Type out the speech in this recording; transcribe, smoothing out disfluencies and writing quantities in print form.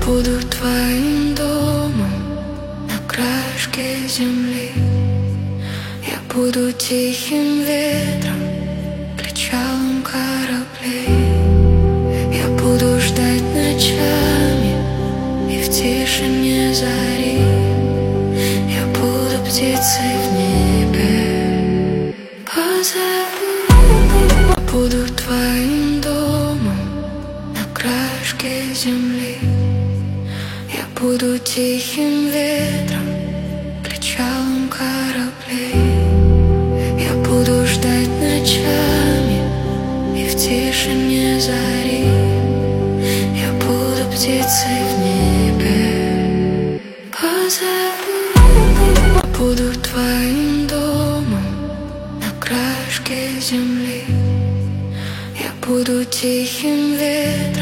буду твоим домом на краешке земли. Я буду тихим ветром, причалом кораблей. Я буду ждать ночами и в тишине зари. Я буду птицей в небе, позови. Я буду твоим домом на краешке земли. Я буду тихим ветром, причалом кораблей. Я буду ждать ночами и в тишине зари. Я буду птицей в небе, позови. Я буду твоим домом на краешке земли. Я буду тихим ветром,